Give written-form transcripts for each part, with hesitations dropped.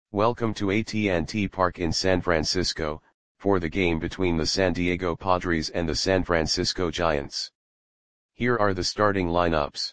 Welcome to AT&T Park in San Francisco, for the game between the San Diego Padres and the San Francisco Giants. Here are the starting lineups.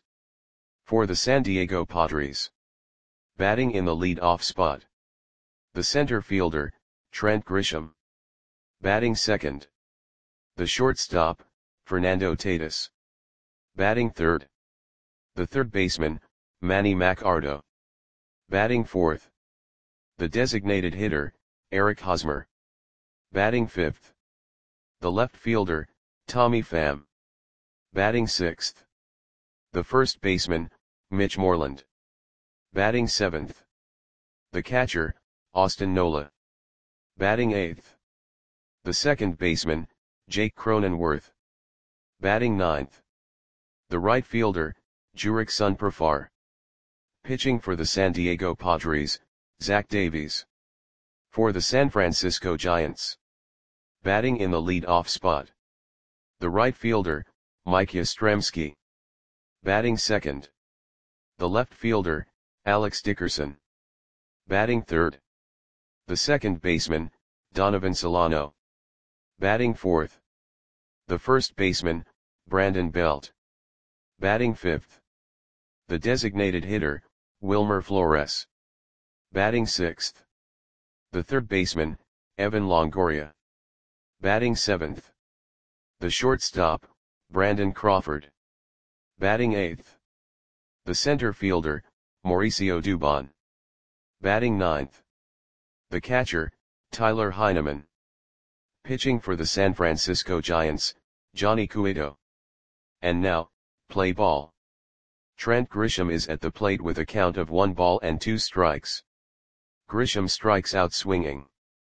For the San Diego Padres. Batting in the lead-off spot. The center fielder, Trent Grisham. Batting second. The shortstop, Fernando Tatis. Batting third. The third baseman, Manny Machado. Batting fourth. The designated hitter, Eric Hosmer. Batting fifth. The left fielder, Tommy Pham. Batting sixth. The first baseman, Mitch Moreland. Batting seventh. The catcher, Austin Nola. Batting eighth. The second baseman, Jake Cronenworth. Batting ninth. The right fielder, Jurickson Profar. Pitching for the San Diego Padres, Zach Davies. For the San Francisco Giants. Batting in the lead-off spot. The right fielder, Mike Yastrzemski. Batting second. The left fielder, Alex Dickerson. Batting third. The second baseman, Donovan Solano. Batting fourth. The first baseman, Brandon Belt. Batting fifth. The designated hitter, Wilmer Flores. Batting sixth. The third baseman, Evan Longoria. Batting seventh. The shortstop, Brandon Crawford. Batting eighth. The center fielder, Mauricio Dubon. Batting ninth. The catcher, Tyler Heineman. Pitching for the San Francisco Giants, Johnny Cueto. And now, play ball. Trent Grisham is at the plate with a count of 1 ball and 2 strikes. Grisham strikes out swinging.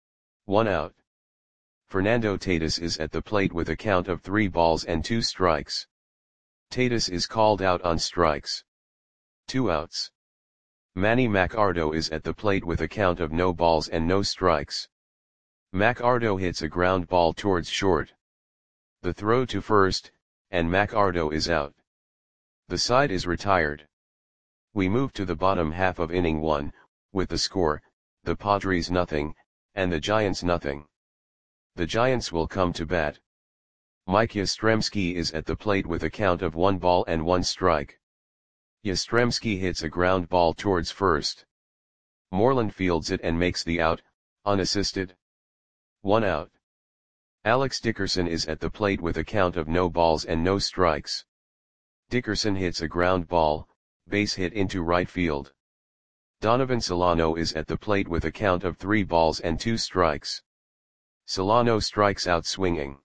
1 out. Fernando Tatis is at the plate with a count of 3 balls and 2 strikes. Tatis is called out on strikes. 2 outs. Manny Machado is at the plate with a count of no balls and no strikes. Machado hits a ground ball towards short. The throw to first, and Machado is out. The side is retired. We move to the bottom half of inning 1, with the score, the Padres nothing, and the Giants nothing. The Giants will come to bat. Mike Yastrzemski is at the plate with a count of 1 ball and 1 strike. Yastrzemski hits a ground ball towards first. Moreland fields it and makes the out, unassisted. 1 out. Alex Dickerson is at the plate with a count of no balls and no strikes. Dickerson hits a ground ball, base hit into right field. Donovan Solano is at the plate with a count of 3 balls and 2 strikes. Solano strikes out swinging.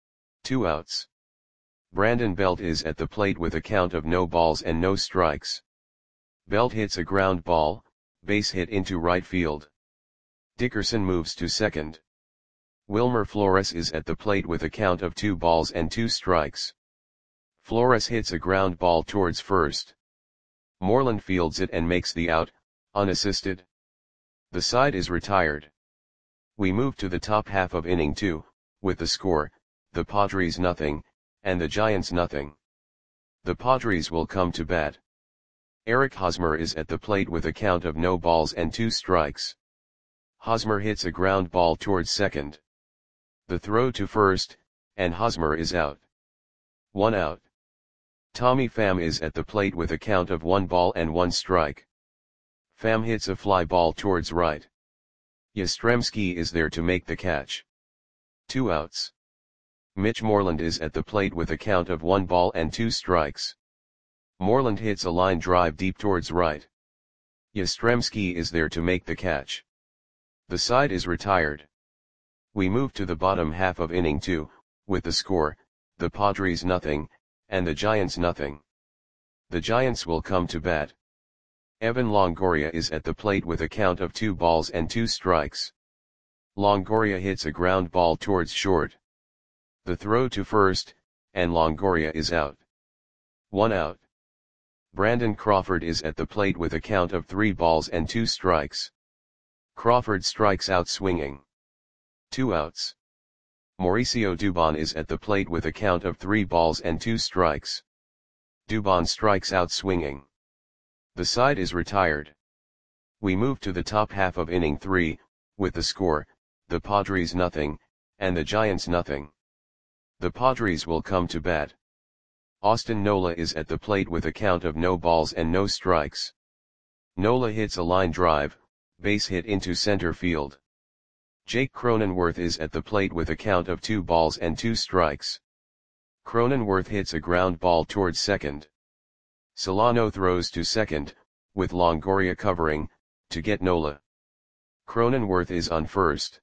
2 outs. Brandon Belt is at the plate with a count of no balls and no strikes. Belt hits a ground ball, base hit into right field. Dickerson moves to second. Wilmer Flores is at the plate with a count of 2 balls and 2 strikes. Flores hits a ground ball towards first. Moreland fields it and makes the out, unassisted. The side is retired. We move to the top half of inning 2, with the score, the Padres nothing, and the Giants nothing. The Padres will come to bat. Eric Hosmer is at the plate with a count of no balls and 2 strikes. Hosmer hits a ground ball towards second. The throw to first, and Hosmer is out. 1 out. Tommy Pham is at the plate with a count of 1 ball and 1 strike. Pham hits a fly ball towards right. Yastrzemski is there to make the catch. 2 outs. Mitch Moreland is at the plate with a count of 1 ball and 2 strikes. Moreland hits a line drive deep towards right. Yastrzemski is there to make the catch. The side is retired. We move to the bottom half of inning 2, with the score, the Padres nothing, and the Giants nothing. The Giants will come to bat. Evan Longoria is at the plate with a count of 2 balls and 2 strikes. Longoria hits a ground ball towards short. The throw to first, and Longoria is out. 1 out. Brandon Crawford is at the plate with a count of 3 balls and 2 strikes. Crawford strikes out swinging. 2 outs. Mauricio Dubon is at the plate with a count of 3 balls and 2 strikes. Dubon strikes out swinging. The side is retired. We move to the top half of inning 3, with the score, the Padres nothing, and the Giants nothing. The Padres will come to bat. Austin Nola is at the plate with a count of no balls and no strikes. Nola hits a line drive, base hit into center field. Jake Cronenworth is at the plate with a count of 2 balls and 2 strikes. Cronenworth hits a ground ball towards second. Solano throws to second, with Longoria covering, to get Nola. Cronenworth is on first.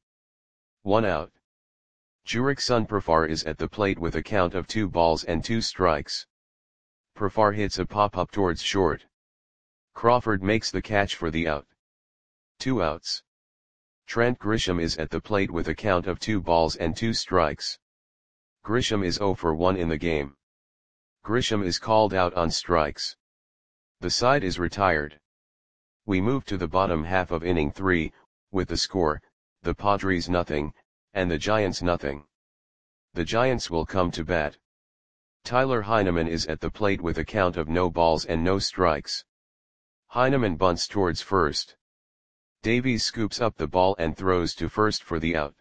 1 out. Jurickson Profar is at the plate with a count of 2 balls and 2 strikes. Profar hits a pop-up towards short. Crawford makes the catch for the out. 2 outs. Trent Grisham is at the plate with a count of 2 balls and 2 strikes. Grisham is 0 for 1 in the game. Grisham is called out on strikes. The side is retired. We move to the bottom half of inning 3, with the score, the Padres nothing, and the Giants nothing. The Giants will come to bat. Tyler Heineman is at the plate with a count of no balls and no strikes. Heineman bunts towards first. Davies scoops up the ball and throws to first for the out.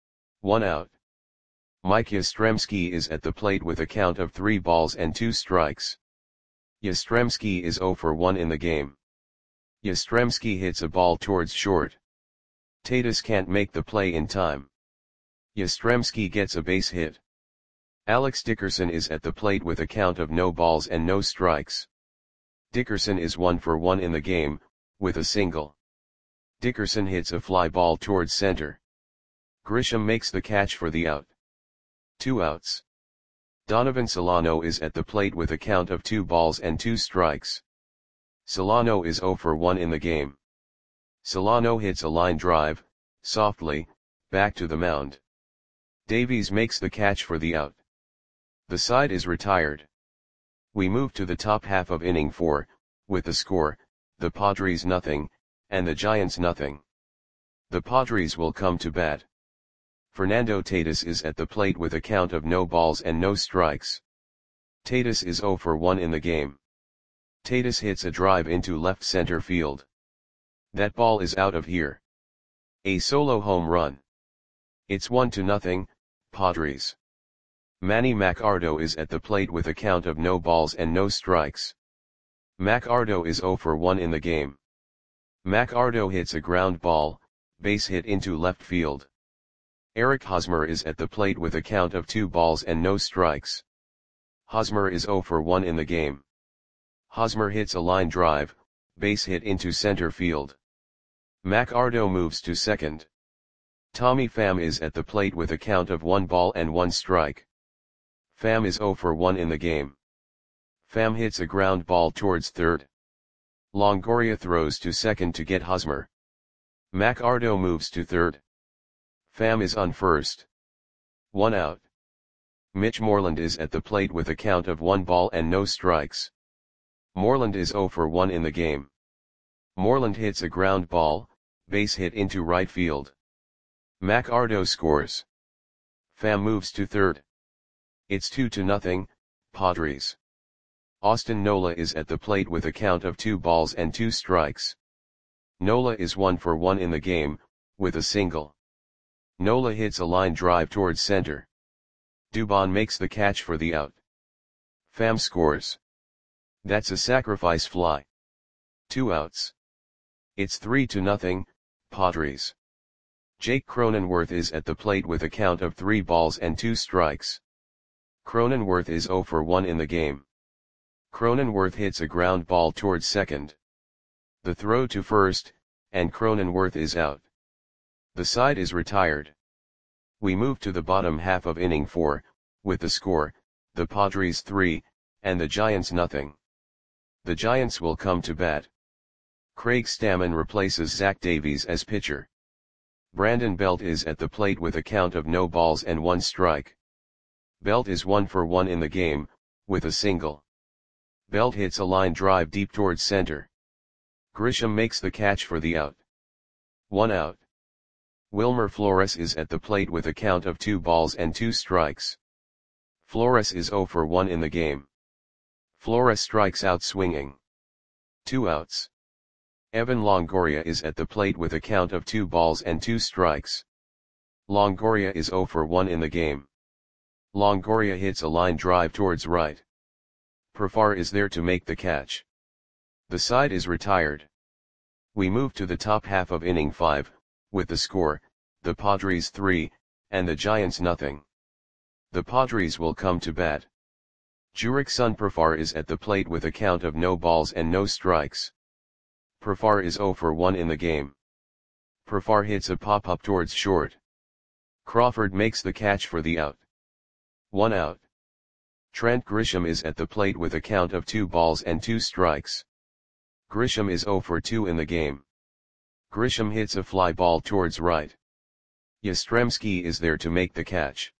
1 out. Mike Yastrzemski is at the plate with a count of 3 balls and 2 strikes. Yastrzemski is 0 for 1 in the game. Yastrzemski hits a ball towards short. Tatis can't make the play in time. Yastrzemski gets a base hit. Alex Dickerson is at the plate with a count of no balls and no strikes. Dickerson is 1 for 1 in the game, with a single. Dickerson hits a fly ball towards center. Grisham makes the catch for the out. 2 outs. Donovan Solano is at the plate with a count of 2 balls and 2 strikes. Solano is 0 for 1 in the game. Solano hits a line drive, softly, back to the mound. Davies makes the catch for the out. The side is retired. We move to the top half of inning 4, with the score, the Padres nothing, and the Giants nothing. The Padres will come to bat. Fernando Tatis is at the plate with a count of no balls and no strikes. Tatis is 0 for 1 in the game. Tatis hits a drive into left center field. That ball is out of here. A solo home run. It's 1-0, Padres. Manny Machado is at the plate with a count of no balls and no strikes. Machado is 0 for 1 in the game. Machado hits a ground ball, base hit into left field. Eric Hosmer is at the plate with a count of 2 balls and no strikes. Hosmer is 0 for 1 in the game. Hosmer hits a line drive, base hit into center field. Machado moves to second. Tommy Pham is at the plate with a count of 1 ball and 1 strike. Pham is 0 for 1 in the game. Pham hits a ground ball towards third. Longoria throws to second to get Hosmer. Machado moves to third. Pham is on first. 1 out. Mitch Moreland is at the plate with a count of 1 ball and no strikes. Moreland is 0 for 1 in the game. Moreland hits a ground ball, base hit into right field. Machado scores. Pham moves to third. It's 2-0, Padres. Austin Nola is at the plate with a count of 2 balls and 2 strikes. Nola is 1 for 1 in the game, with a single. Nola hits a line drive towards center. Dubon makes the catch for the out. Pham scores. That's a sacrifice fly. 2 outs. It's 3-0, Padres. Jake Cronenworth is at the plate with a count of 3 balls and 2 strikes. Cronenworth is 0 for 1 in the game. Cronenworth hits a ground ball towards second. The throw to first, and Cronenworth is out. The side is retired. We move to the bottom half of inning 4, with the score, the Padres 3, and the Giants nothing. The Giants will come to bat. Craig Stammen replaces Zach Davies as pitcher. Brandon Belt is at the plate with a count of no balls and 1 strike. Belt is 1 for 1 in the game, with a single. Belt hits a line drive deep towards center. Grisham makes the catch for the out. 1 out. Wilmer Flores is at the plate with a count of 2 balls and 2 strikes. Flores is 0 for 1 in the game. Flores strikes out swinging. 2 outs. Evan Longoria is at the plate with a count of 2 balls and 2 strikes. Longoria is 0 for 1 in the game. Longoria hits a line drive towards right. Profar is there to make the catch. The side is retired. We move to the top half of inning 5, with the score, the Padres 3, and the Giants nothing. The Padres will come to bat. Jurickson Profar is at the plate with a count of no balls and no strikes. Profar is 0 for 1 in the game. Profar hits a pop-up towards short. Crawford makes the catch for the out. 1 out. Trent Grisham is at the plate with a count of 2 balls and 2 strikes. Grisham is 0 for 2 in the game. Grisham hits a fly ball towards right. Yastrzemski is there to make the catch.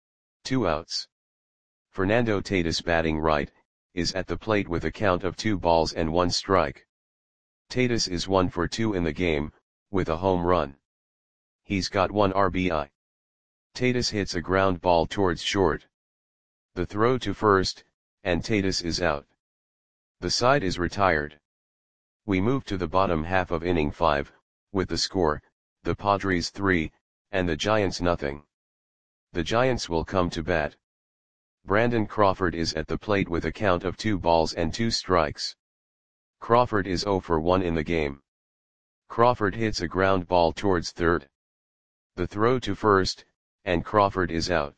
2 outs. Fernando Tatis batting right, is at the plate with a count of 2 balls and 1 strike. Tatis is 1 for 2 in the game, with a home run. He's got 1 RBI. Tatis hits a ground ball towards short. The throw to first, and Tatis is out. The side is retired. We move to the bottom half of inning 5, with the score, the Padres 3, and the Giants nothing. The Giants will come to bat. Brandon Crawford is at the plate with a count of 2 balls and 2 strikes. Crawford is 0 for 1 in the game. Crawford hits a ground ball towards third. The throw to first, and Crawford is out.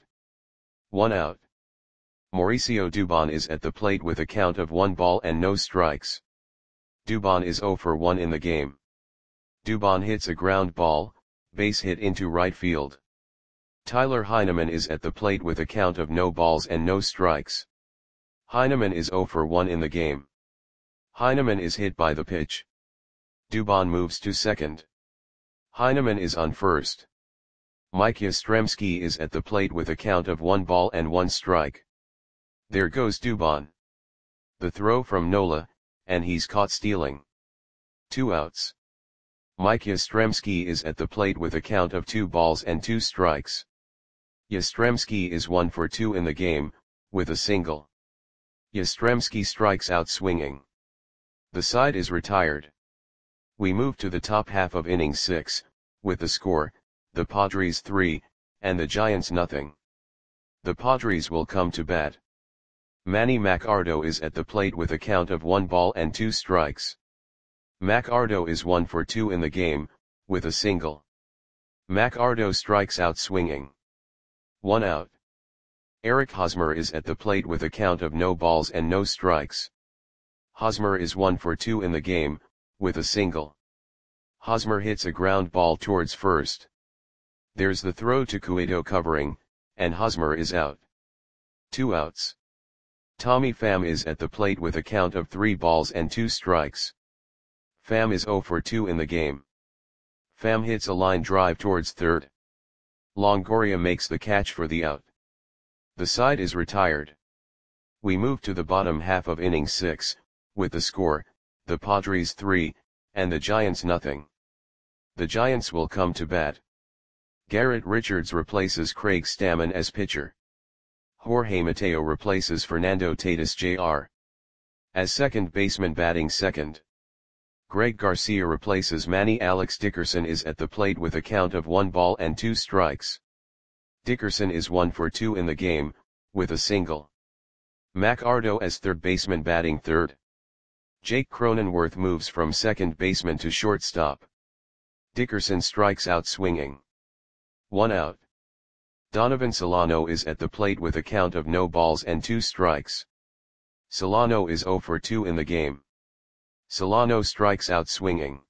1 out. Mauricio Dubon is at the plate with a count of 1 ball and no strikes. Dubon is 0 for 1 in the game. Dubon hits a ground ball, base hit into right field. Tyler Heineman is at the plate with a count of no balls and no strikes. Heineman is 0 for 1 in the game. Heineman is hit by the pitch. Dubon moves to second. Heineman is on first. Mike Yastrzemski is at the plate with a count of 1 ball and 1 strike. There goes Dubon. The throw from Nola, and he's caught stealing. 2 outs. Mike Yastrzemski is at the plate with a count of 2 balls and 2 strikes. Yastrzemski is 1 for 2 in the game, with a single. Yastrzemski strikes out swinging. The side is retired. We move to the top half of inning 6, with the score, the Padres 3, and the Giants nothing. The Padres will come to bat. Manny Machado is at the plate with a count of 1 ball and 2 strikes. Machado is 1 for 2 in the game, with a single. Machado strikes out swinging. 1 out. Eric Hosmer is at the plate with a count of no balls and no strikes. Hosmer is 1 for 2 in the game, with a single. Hosmer hits a ground ball towards first. There's the throw to Cueto covering, and Hosmer is out. 2 outs. Tommy Pham is at the plate with a count of 3 balls and 2 strikes. Pham is 0 for 2 in the game. Pham hits a line drive towards third. Longoria makes the catch for the out. The side is retired. We move to the bottom half of inning 6, with the score, the Padres 3, and the Giants nothing. The Giants will come to bat. Garrett Richards replaces Craig Stammen as pitcher. Jorge Mateo replaces Fernando Tatis Jr. as second baseman batting second. Greg Garcia replaces Manny. Alex Dickerson is at the plate with a count of 1 ball and 2 strikes. Dickerson is 1 for 2 in the game, with a single. Machado as third baseman batting third. Jake Cronenworth moves from second baseman to shortstop. Dickerson strikes out swinging. 1 out. Donovan Solano is at the plate with a count of no balls and 2 strikes. Solano is 0 for 2 in the game. Solano strikes out swinging.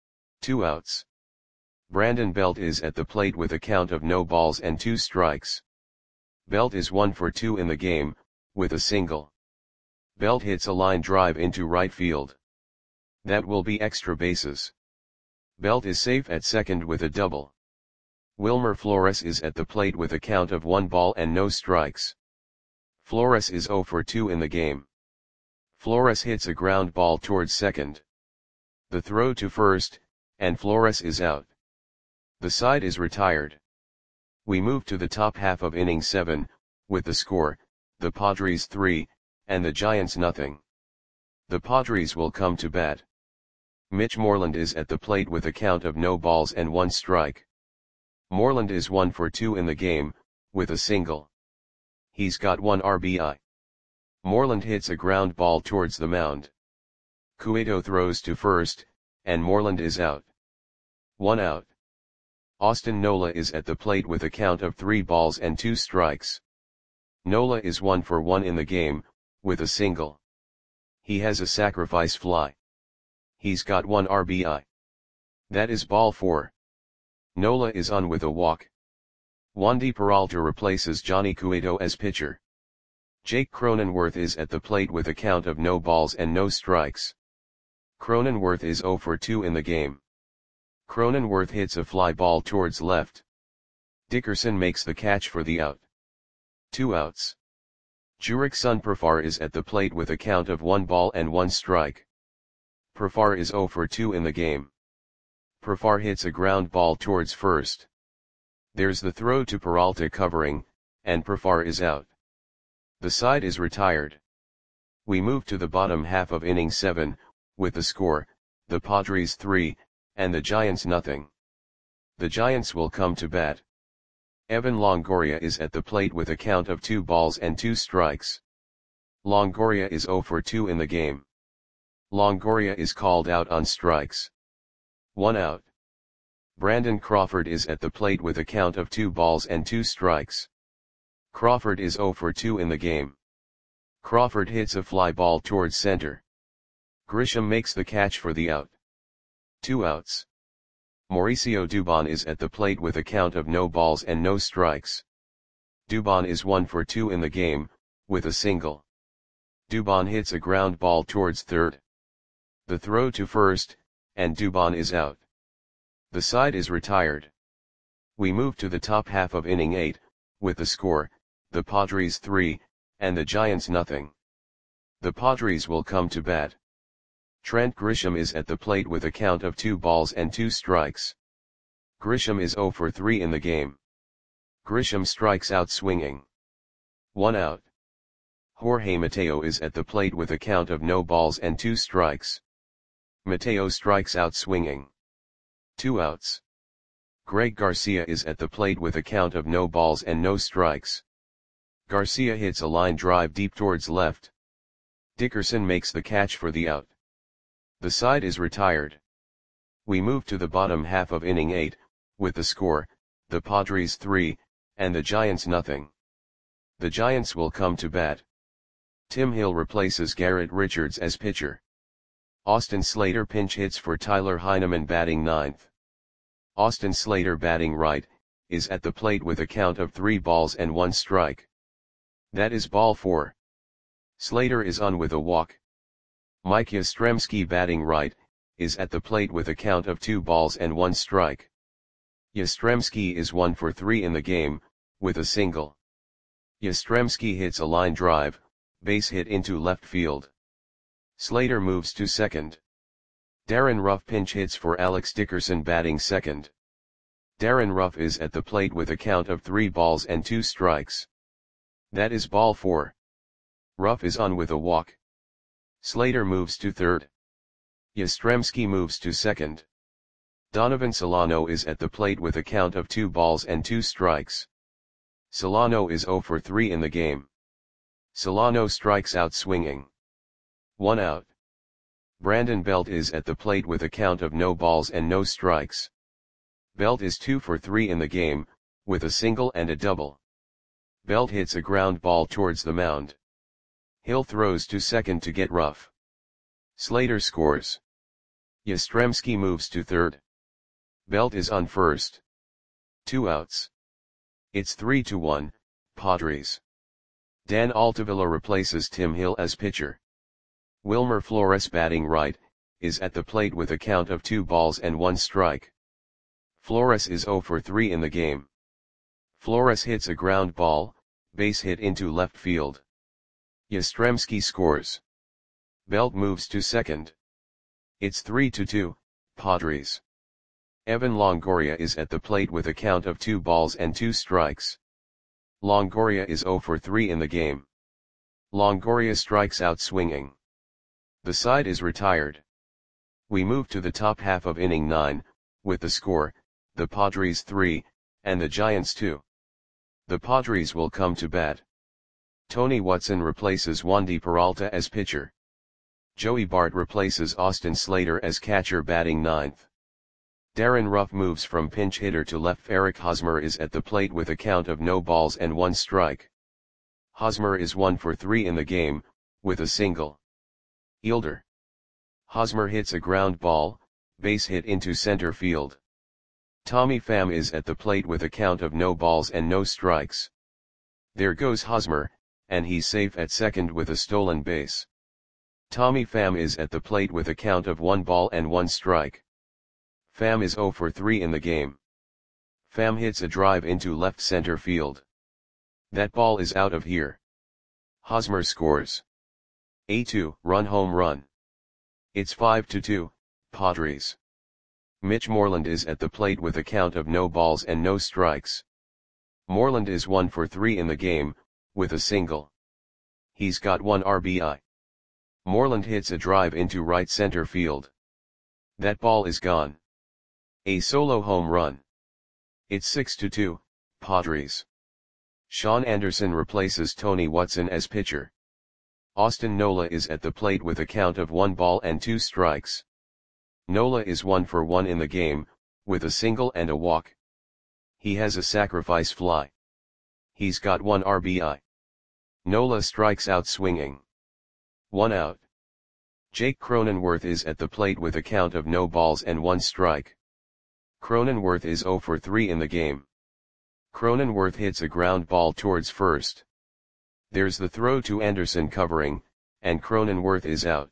2 outs. Brandon Belt is at the plate with a count of no balls and 2 strikes. Belt is 1 for 2 in the game, with a single. Belt hits a line drive into right field. That will be extra bases. Belt is safe at second with a double. Wilmer Flores is at the plate with a count of 1 ball and no strikes. Flores is 0 for 2 in the game. Flores hits a ground ball towards second. The throw to first, and Flores is out. The side is retired. We move to the top half of inning 7, with the score, the Padres 3, and the Giants nothing. The Padres will come to bat. Mitch Moreland is at the plate with a count of no balls and 1 strike. Moreland is 1 for 2 in the game, with a single. He's got 1 RBI. Moreland hits a ground ball towards the mound. Cueto throws to first, and Moreland is out. 1 out. Austin Nola is at the plate with a count of 3 balls and 2 strikes. Nola is 1 for 1 in the game, with a single. He has a sacrifice fly. He's got 1 RBI. That is ball 4. Nola is on with a walk. Wandy Peralta replaces Johnny Cueto as pitcher. Jake Cronenworth is at the plate with a count of no balls and no strikes. Cronenworth is 0 for 2 in the game. Cronenworth hits a fly ball towards left. Dickerson makes the catch for the out. 2 outs. Jurickson Profar is at the plate with a count of 1 ball and 1 strike. Profar is 0 for 2 in the game. Profar hits a ground ball towards first. There's the throw to Peralta covering, and Profar is out. The side is retired. We move to the bottom half of inning 7, with the score, the Padres 3, and the Giants nothing. The Giants will come to bat. Evan Longoria is at the plate with a count of 2 balls and 2 strikes. Longoria is 0 for 2 in the game. Longoria is called out on strikes. 1 out. Brandon Crawford is at the plate with a count of 2 balls and 2 strikes. Crawford is 0 for 2 in the game. Crawford hits a fly ball towards center. Grisham makes the catch for the out. 2 outs. Mauricio Dubon is at the plate with a count of no balls and no strikes. Dubon is 1 for 2 in the game, with a single. Dubon hits a ground ball towards third. The throw to first, and Dubon is out. The side is retired. We move to the top half of inning 8, with the score, the Padres 3, and the Giants nothing. The Padres will come to bat. Trent Grisham is at the plate with a count of 2 balls and 2 strikes. Grisham is 0 for 3 in the game. Grisham strikes out swinging. 1 out. Jorge Mateo is at the plate with a count of no balls and 2 strikes. Mateo strikes out swinging. 2 outs. Greg Garcia is at the plate with a count of no balls and no strikes. Garcia hits a line drive deep towards left. Dickerson makes the catch for the out. The side is retired. We move to the bottom half of inning 8, with the score, the Padres 3, and the Giants nothing. The Giants will come to bat. Tim Hill replaces Garrett Richards as pitcher. Austin Slater pinch hits for Tyler Heineman batting 9th. Austin Slater batting right, is at the plate with a count of 3 balls and 1 strike. That is ball 4. Slater is on with a walk. Mike Yastrzemski batting right, is at the plate with a count of 2 balls and 1 strike. Yastrzemski is 1 for 3 in the game, with a single. Yastrzemski hits a line drive, base hit into left field. Slater moves to second. Darren Ruff pinch hits for Alex Dickerson batting second. Darren Ruff is at the plate with a count of 3 balls and 2 strikes. That is ball 4. Ruff is on with a walk. Slater moves to third. Yastrzemski moves to second. Donovan Solano is at the plate with a count of 2 balls and 2 strikes. Solano is 0 for 3 in the game. Solano strikes out swinging. 1 out. Brandon Belt is at the plate with a count of no balls and no strikes. Belt is 2 for 3 in the game, with a single and a double. Belt hits a ground ball towards the mound. Hill throws to second to get Ruff. Slater scores. Yastrzemski moves to third. Belt is on first. 2 outs. It's 3-1, Padres. Dan Altavilla replaces Tim Hill as pitcher. Wilmer Flores batting right, is at the plate with a count of 2 balls and 1 strike. Flores is 0 for 3 in the game. Flores hits a ground ball, base hit into left field. Yastrzemski scores. Belt moves to second. It's 3-2, Padres. Evan Longoria is at the plate with a count of 2 balls and 2 strikes. Longoria is 0 for 3 in the game. Longoria strikes out swinging. The side is retired. We move to the top half of inning 9, with the score, the Padres 3, and the Giants 2. The Padres will come to bat. Tony Watson replaces Wandy Peralta as pitcher. Joey Bart replaces Austin Slater as catcher batting 9th. Darren Ruff moves from pinch hitter to left. Eric Hosmer is at the plate with a count of no balls and 1 strike. Hosmer is 1 for 3 in the game, with a single. Fielder. Hosmer hits a ground ball, base hit into center field. Tommy Pham is at the plate with a count of no balls and no strikes. There goes Hosmer, and he's safe at second with a stolen base. Tommy Pham is at the plate with a count of 1 ball and 1 strike. Pham is 0 for 3 in the game. Pham hits a drive into left center field. That ball is out of here. Hosmer scores a 2-run home run. It's 5-2, Padres. Mitch Moreland is at the plate with a count of no balls and no strikes. Moreland is 1 for 3 in the game, with a single. He's got 1 RBI. Moreland hits a drive into right center field. That ball is gone. A solo home run. It's 6-2, Padres. Sean Anderson replaces Tony Watson as pitcher. Austin Nola is at the plate with a count of 1 ball and 2 strikes. Nola is 1 for 1 in the game, with a single and a walk. He has a sacrifice fly. He's got 1 RBI. Nola strikes out swinging. 1 out. Jake Cronenworth is at the plate with a count of no balls and 1 strike. Cronenworth is 0 for 3 in the game. Cronenworth hits a ground ball towards first. There's the throw to Anderson covering, and Cronenworth is out.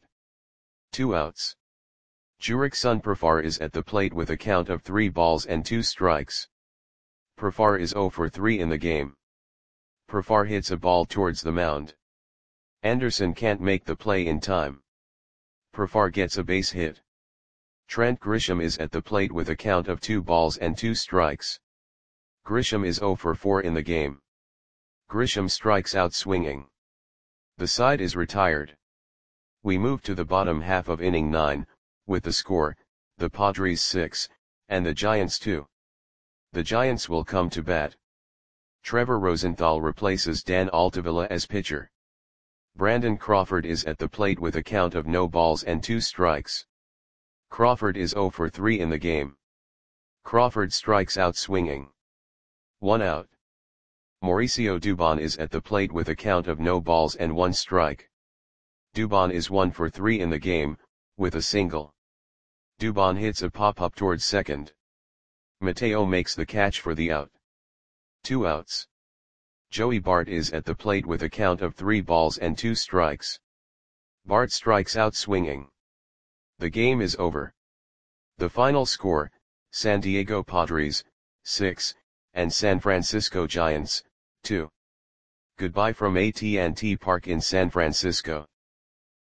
2 outs. Jurickson Profar is at the plate with a count of 3 balls and 2 strikes. Profar is 0 for 3 in the game. Profar hits a ball towards the mound. Anderson can't make the play in time. Profar gets a base hit. Trent Grisham is at the plate with a count of 2 balls and 2 strikes. Grisham is 0 for 4 in the game. Grisham strikes out swinging. The side is retired. We move to the bottom half of inning 9, with the score, the Padres 6, and the Giants 2. The Giants will come to bat. Trevor Rosenthal replaces Dan Altavilla as pitcher. Brandon Crawford is at the plate with a count of no balls and 2 strikes. Crawford is 0 for 3 in the game. Crawford strikes out swinging. 1 out. Mauricio Dubon is at the plate with a count of no balls and 1 strike. Dubon is 1 for 3 in the game, with a single. Dubon hits a pop-up towards second. Mateo makes the catch for the out. 2 outs. Joey Bart is at the plate with a count of 3 balls and 2 strikes. Bart strikes out swinging. The game is over. The final score, San Diego Padres, 6, and San Francisco Giants, 2. Goodbye from AT&T Park in San Francisco.